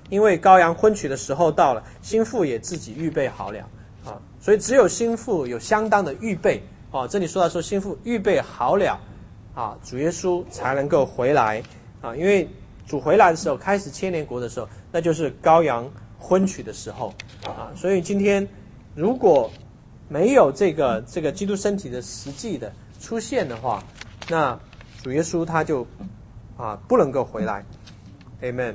因为羔羊婚娶的时候到了，新妇也自己预备好了啊。所以只有新妇有相当的预备啊。这里说到说新妇预备好了啊，主耶稣才能够回来啊。因为主回来的时候，开始千年国的时候，那就是羔羊婚娶的时候啊。所以今天如果没有这个基督身体的实际的出现的话，那主耶稣他就不能够回来。 Amen。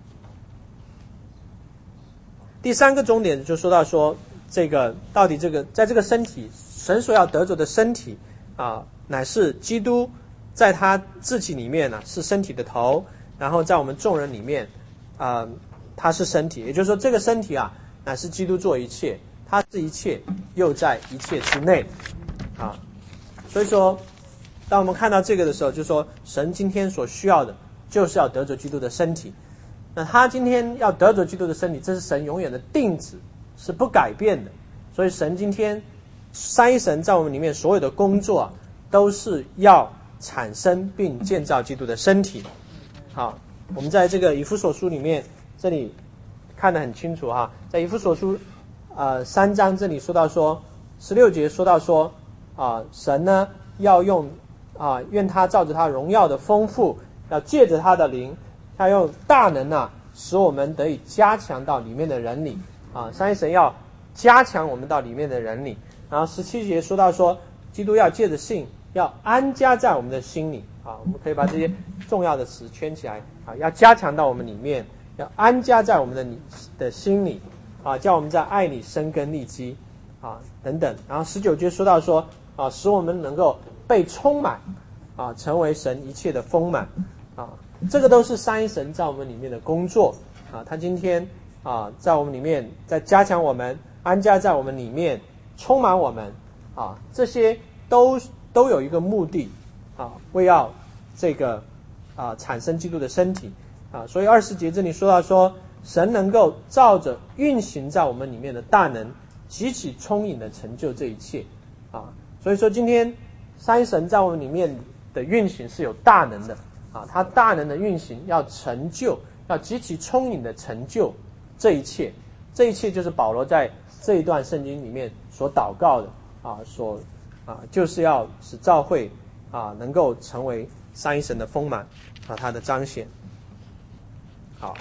第三个重点就说到说，这个到底在这个身体，神所要得着的身体乃是基督在他自己里面是身体的头，然后在我们众人里面他是身体，也就是说这个身体乃是基督做一切，他是一切又在一切之内所以说当我们看到这个的时候，就说神今天所需要的就是要得着基督的身体。那他今天要得着基督的身体，这是神永远的定旨，是不改变的。所以神今天三一神在我们里面所有的工作都是要产生并建造基督的身体。好，我们在这个以弗所书里面这里看得很清楚在以弗所书3章这里说到说16节说到说神呢要用愿他照着他荣耀的丰富，要借着他的灵，他用大能使我们得以加强到里面的人里三一神要加强我们到里面的人里。然后17节说到说基督要借着信要安家在我们的心里我们可以把这些重要的词圈起来要加强到我们里面，要安家在我们的心里叫我们在爱里生根立基等等。然后19节说到说使我们能够被充满成为神一切的丰满这个都是三一神在我们里面的工作他今天在我们里面在加强我们，安家在我们里面，充满我们这些都有一个目的为要这个产生基督的身体所以20节这里说到说神能够照着运行在我们里面的大能，极其充盈的成就这一切所以说今天三一神在我们里面的运行是有大能的他大能的运行要成就，要极其充盈的成就这一切。这一切就是保罗在这一段圣经里面所祷告的就是要使教会能够成为三一神的丰满他的彰显。好，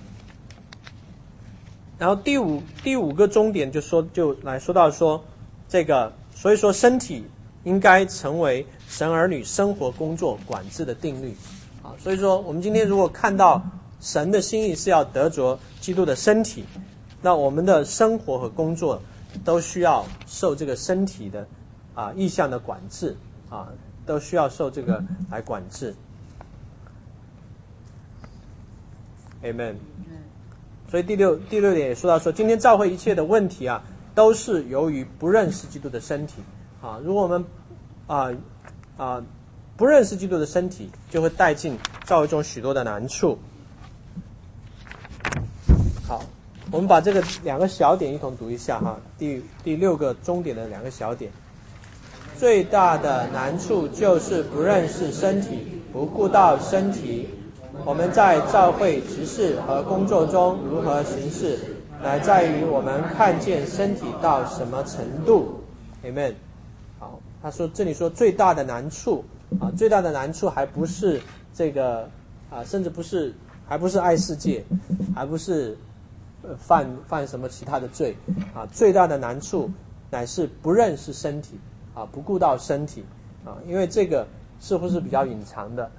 然后第五个终点就来说到说这个，所以说身体应该成为神儿女生活工作管制的定律所以说我们今天如果看到神的心意是要得着基督的身体，那我们的生活和工作都需要受这个身体的意象的管制都需要受这个来管制。 Amen。 所以第六点也说到说今天教会一切的问题都是由于不认识基督的身体如果我们不认识基督的身体，就会带进教会中许多的难处。好，我们把这个两个小点一同读一下第6个终点的两个小点。最大的难处就是不认识身体，不顾到身体。我们在教会执事和工作中如何行事，乃在于我们看见身体到什么程度。 Amen。 好，他说这里说最大的难处最大的难处还不是这个甚至还不是爱世界，还不是犯什么其他的罪最大的难处乃是不认识身体不顾到身体因为这个似乎是比较隐藏的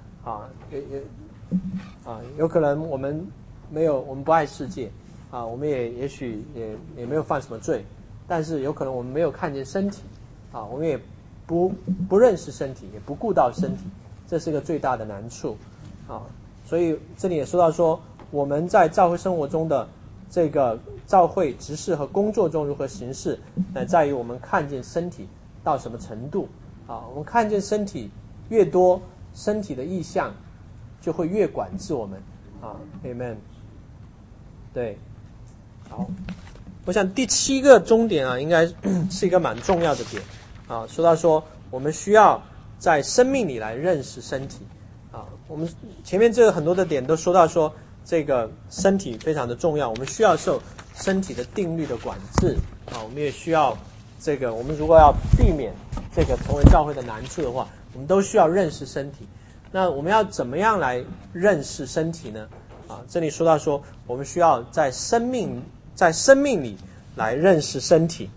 有可能我们不爱世界我们也许也没有犯什么罪，但是有可能我们没有看见身体我们也不认识身体，也不顾到身体，这是个最大的难处所以这里也说到说我们在教会生活中的这个教会执事和工作中如何行事，乃在于我们看见身体到什么程度我们看见身体越多，身体的意象就会越管制我们Amen。 对，好，我想第7个终点应该是一个蛮重要的点说到说我们需要在生命里来认识身体我们前面这个很多的点都说到说这个身体非常的重要，我们需要受身体的定律的管制啊，我们也需要这个，我们如果要避免这个成为教会的难处的话，我们都需要认识身体。那我们要怎么样来认识身体呢？啊，这里说到说，我们需要在生命里来认识身体。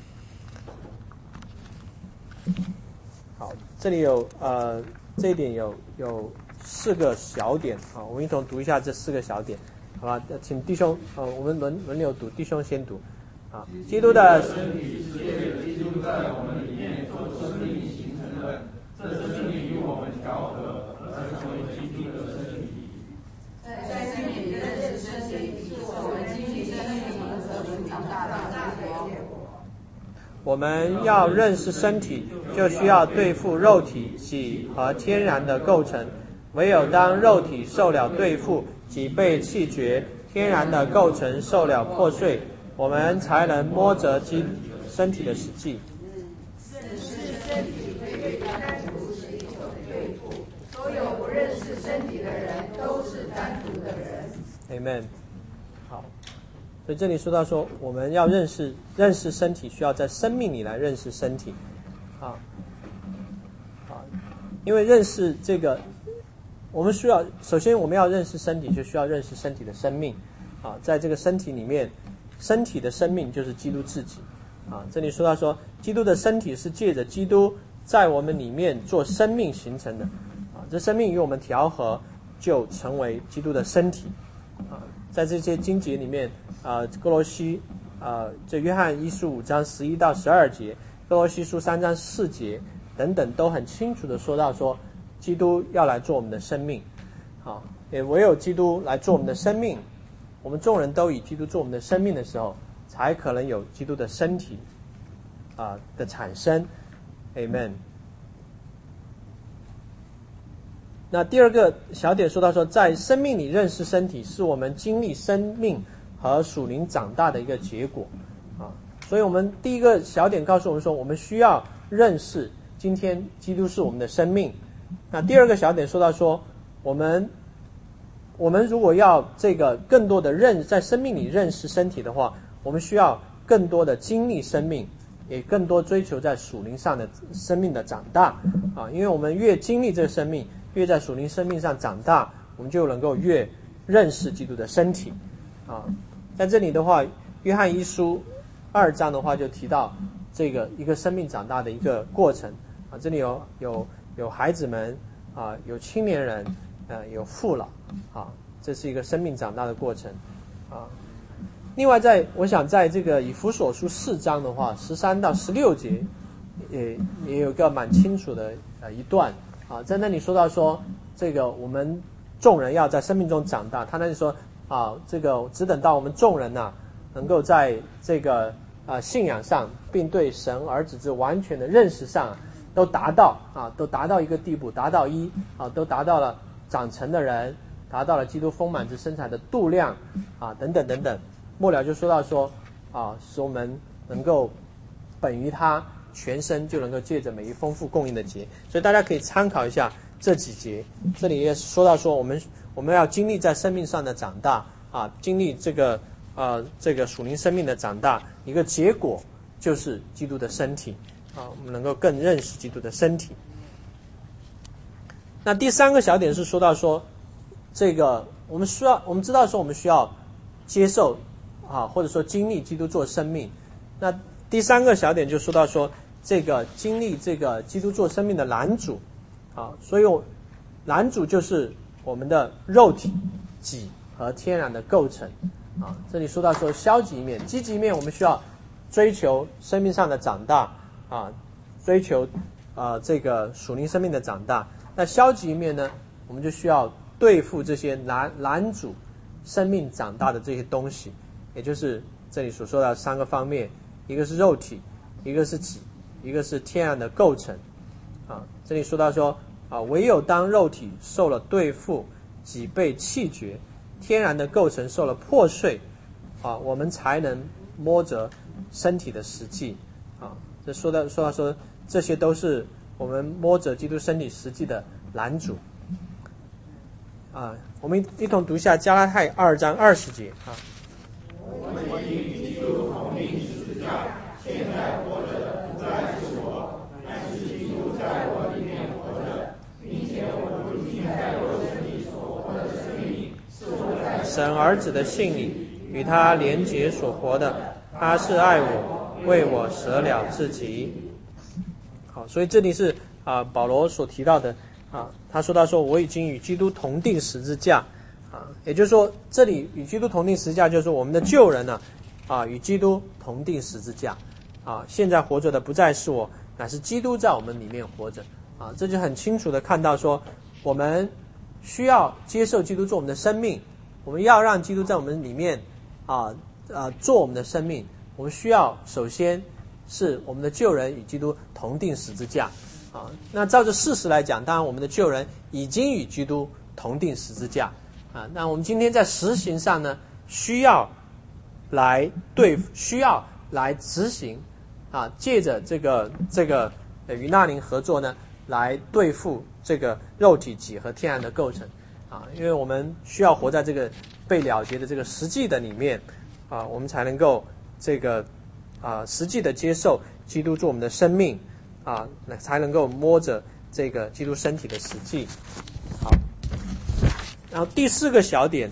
好，这里有这一点有4个小点啊，我们一同读一下这4个小点，好吧？请弟兄我们轮流读，弟兄先读。啊，基督的身体是借着基督在我们里面做生命形成的，这生命与我们调和，而成为基督的身体。 在生命里认识身体，是我们经历生命和成长大的结果。 我们要认识身体，就需要对付肉体己和天然的构成。唯有当肉体受了对付，己被弃绝，天然的构成受了破碎，我们才能摸着身体的实际。 认识身体对单独是一种对付，所有不认识身体的人都是单独的人。 Amen。好，所以这里说到说，我们要认识身体，需要在生命里来认识身体。因为认识这个，我们需要首先我们要认识身体，就需要认识身体的生命。在这个身体里面，身体的生命就是基督自己。这里说到说，基督的身体是借着基督在我们里面做生命形成的。这生命与我们调和，就成为基督的身体。在这些经节里面，哥罗西，这约翰一书5章11到12节，哥罗西书3章4节等等，都很清楚的说到说，基督要来做我们的生命。也唯有基督来做我们的生命，我们众人都以基督做我们的生命的时候，才可能有基督的身体的产生。 Amen。 那第二个小点说到说，在生命里认识身体，是我们经历生命和属灵长大的一个结果。所以我们第一个小点告诉我们说，我们需要认识今天基督是我们的生命。那第二个小点说到说，我们如果要这个更多的在生命里认识身体的话，我们需要更多的经历生命，也更多追求在属灵上的生命的长大。因为我们越经历这个生命，越在属灵生命上长大，我们就能够越认识基督的身体。在这里的话，约翰一书2章的话就提到这个一个生命长大的一个过程。这里有孩子们，有青年人，有父老，这是一个生命长大的过程。另外我想在这个以弗所书4章的话13到16节也有一个蛮清楚的一段。在那里说到说，这个我们众人要在生命中长大。他那里说这个只等到我们众人能够在这个信仰上，并对神儿子之完全的认识上都达到一个地步，都达到了长成的人，达到了基督丰满之身材的度量等等等等。末了就说到说使我们能够本于他，全身就能够借着每一丰富供应的节。所以大家可以参考一下这几节。这里也说到说，我们要经历在生命上的长大经历这个属灵生命的长大，一个结果就是基督的身体我们能够更认识基督的身体。那第三个小点是说到说，这个我们知道说我们需要接受或者说经历基督做生命。那第三个小点就说到说，这个经历这个基督做生命的拦阻所以拦阻就是我们的肉体己和天然的构成这里说到说消极面，积极面我们需要追求生命上的长大追求这个属灵生命的长大。那消极面呢，我们就需要对付这些拦阻生命长大的这些东西，也就是这里所说的3个方面，一个是肉体，一个是己，一个是天然的构成这里说到说唯有当肉体受了对付，己被弃绝，天然的构成受了破碎我们才能摸着身体的实际这说到说这些都是我们摸着基督身体实际的拦阻我们一同读一下加拉太2章20节啊。 我们已与基督同钉十字架，现在活着的不再是我，乃是基督在我里面活着，并且我如今在肉身里所活的生命，是我在神儿子的信里与他连结所活的，他是爱我，为我舍了自己。好，所以这里是保罗所提到的他说到说我已经与基督同定十字架也就是说这里与基督同定十字架就是说我们的旧人呢与基督同定十字架现在活着的不再是我，乃是基督在我们里面活着这就很清楚的看到说我们需要接受基督做我们的生命，我们要让基督在我们里面做我们的生命，我们需要首先是我们的旧人与基督同定十字架那照着事实来讲，当然我们的旧人已经与基督同定十字架那我们今天在实行上呢，需要来执行借着这个与那灵合作呢，来对付这个肉体己和天然的构成因为我们需要活在这个被了结的这个实际的里面我们才能够这个实际的接受基督做我们的生命才能够摸着这个基督身体的实际。好，然后第四个小点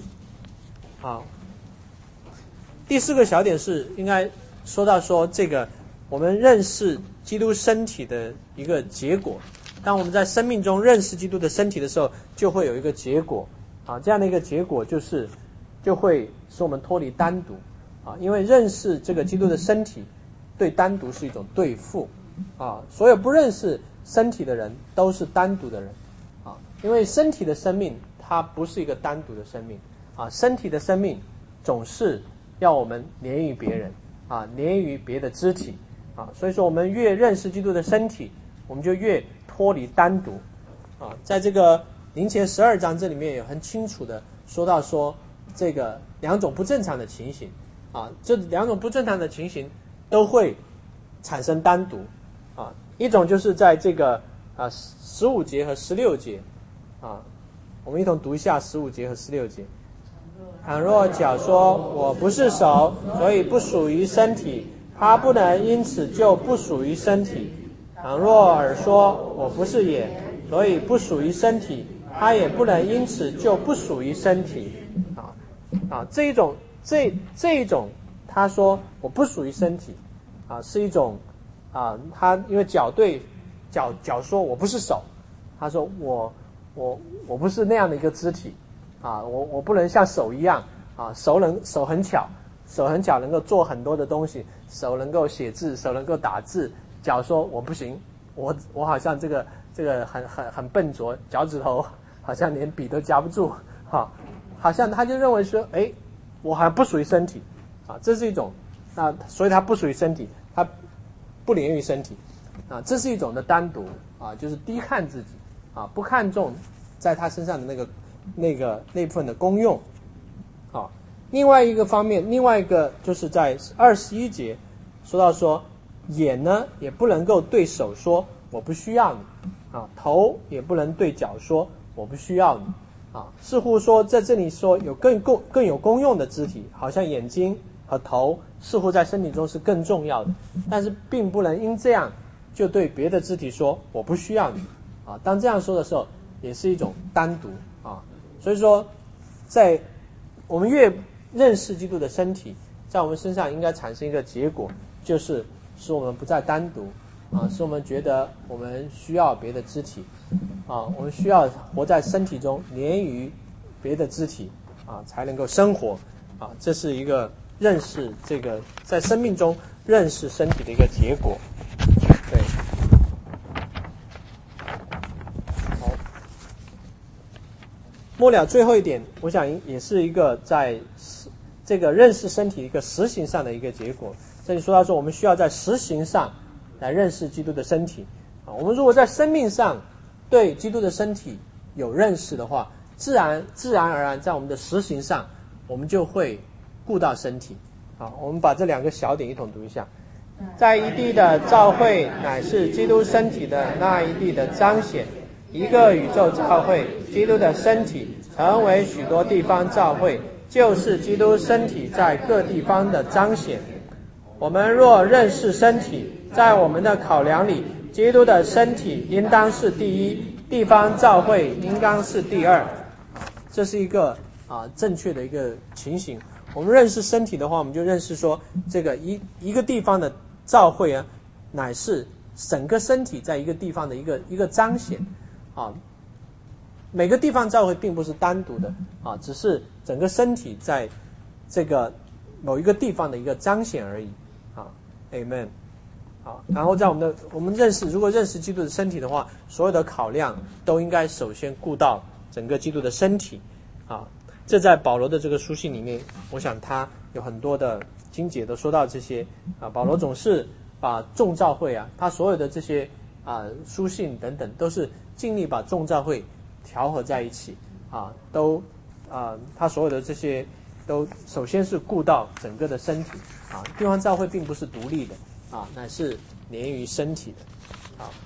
是应该说到说这个我们认识基督身体的一个结果。当我们在生命中认识基督的身体的时候，就会有一个结果这样的一个结果就会使我们脱离单独因为认识这个基督的身体对单独是一种对付所有不认识身体的人都是单独的人因为身体的生命它不是一个单独的生命身体的生命总是要我们连于别人连于别的肢体所以说我们越认识基督的身体，我们就越脱离单独在这个灵前12章这里面有很清楚的说到说这个两种不正常的情形这两种不正常的情形都会产生单独一种就是在这个15节和16节我们一同读一下15节和16节。倘若脚说我不是手，所以不属于身体，它不能因此就不属于身体；倘若耳说我不是眼，所以不属于身体，它也不能因此就不属于身体。这一种他说我不属于身体是一种他因为脚对脚说我不是手，他说我不是那样的一个肢体我不能像手一样手很巧能够做很多的东西，手能够写字，手能够打字，脚说我不行，我好像这个很笨拙，脚趾头好像连笔都夹不住好像他就认为说我好像不属于身体这是一种所以他不属于身体，他不连于身体这是一种的单独就是低看自己不看重在他身上的那部分的功用另外一个方面，另外一个就是在21节说到说眼呢也不能够对手说我不需要你头也不能对脚说我不需要你似乎说在这里说有更有功用的肢体，好像眼睛和头似乎在身体中是更重要的，但是并不能因这样就对别的肢体说我不需要你当这样说的时候也是一种单独所以说在我们越认识基督的身体，在我们身上应该产生一个结果，就是使我们不再单独使我们觉得我们需要别的肢体我们需要活在身体中连于别的肢体才能够生活这是一个认识这个在生命中认识身体的一个结果。对，好，末了最后一点，我想也是一个在这个认识身体一个实行上的一个结果。这里说到说我们需要在实行上来认识基督的身体我们如果在生命上对基督的身体有认识的话，自然而然在我们的实行上我们就会顾到身体我们把这两个小点一同读一下。在一地的召会乃是基督身体的那一地的彰显，一个宇宙召会，基督的身体成为许多地方教会，就是基督身体在各地方的彰显。我们若认识身体，在我们的考量里，基督的身体应当是第一，地方教会应当是第二。这是一个正确的一个情形。我们认识身体的话，我们就认识说，这个一个地方的教会啊，乃是整个身体在一个地方的一个彰显啊。每个地方教会并不是单独的啊，只是整个身体在这个某一个地方的一个彰显而已啊。Amen。好，然后在我们如果认识基督的身体的话，所有的考量都应该首先顾到整个基督的身体啊。这在保罗的这个书信里面，我想他有很多的经节都说到这些啊。保罗总是把众教会啊，他所有的这些书信等等，都是尽力把众教会调和在一起啊，他所有的这些都首先是顾到整个的身体啊。地方教会并不是独立的啊，乃是连于身体的啊。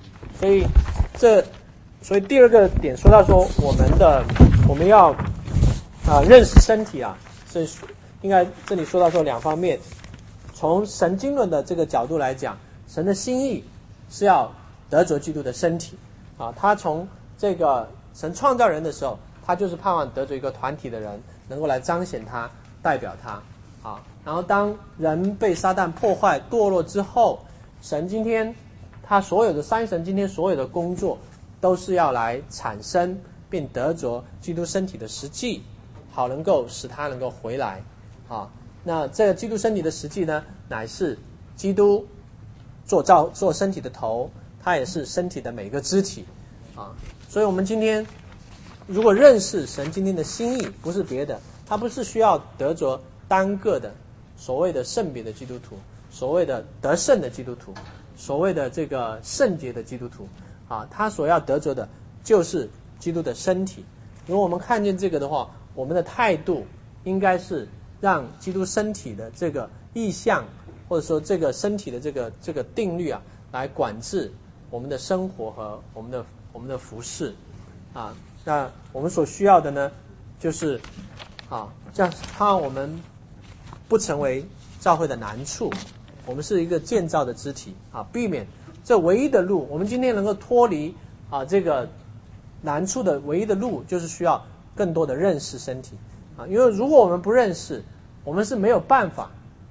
所以第二个点说到说我们要认识身体啊，是应该这里说到说两方面。从神经论的这个角度来讲，神的心意是要得着基督的身体啊。他从这个神创造人的时候，他就是盼望得着一个团体的人能够来彰显他，代表他啊。然后当人被撒旦破坏堕落之后，神今天三神今天所有的工作都是要来产生并得着基督身体的实际，好能够使他能够回来啊。那这个基督身体的实际呢，乃是基督做身体的头，他也是身体的每个肢体啊。所以我们今天如果认识神今天的心意，不是别的，他不是需要得着单个的所谓的圣别的基督徒，所谓的得胜的基督徒，所谓的这个圣洁的基督徒啊，他所要得着的就是基督的身体。如果我们看见这个的话，我们的态度应该是让基督身体的这个意象，或者说这个身体的这个定律啊，来管制我们的生活和我们的服事啊。那我们所需要的呢，就是这样让我们不成为教会的难处，我们是一个建造的肢体啊，避免这唯一的路。我们今天能够脱离这个难处的唯一的路，就是需要更多的认识身体啊。因为如果我们不认识，我们是没有办法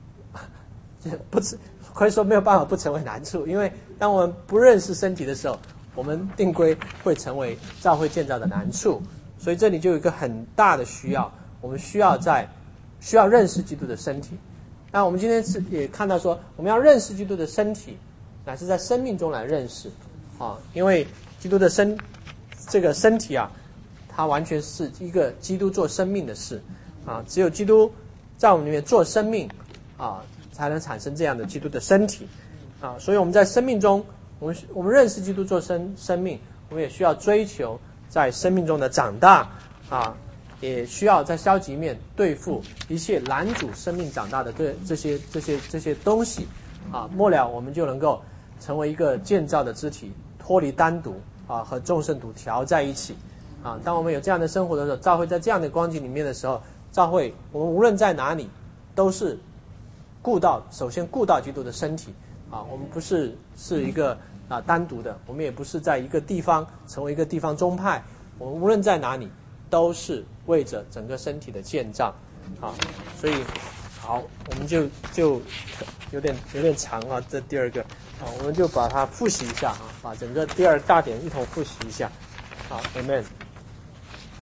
可以说没有办法不成为难处。因为当我们不认识身体的时候，我们定规会成为教会建造的难处。所以这里就有一个很大的需要，我们需要认识基督的身体。那我们今天也看到说，我们要认识基督的身体，乃是在生命中来认识啊。因为基督的这个身体啊，它完全是一个基督做生命的事啊。只有基督在我们里面做生命啊，才能产生这样的基督的身体啊。所以我们在生命中，我们认识基督做生命，我们也需要追求在生命中的长大啊，也需要在消极面对付一切拦阻生命长大的这些东西啊。末了我们就能够成为一个建造的肢体，脱离单独和众圣徒调在一起啊。当我们有这样的生活的时候，教会在这样的光景里面的时候，教会我们无论在哪里都是首先顾到基督的身体啊。我们不是一个单独的，我们也不是在一个地方成为一个地方宗派，我们无论在哪里都是为着整个身体的建造啊。所以好，我们就有点长啊，这第二个我们就把它复习一下把整个第二大点一同复习一下。好 ，Amen。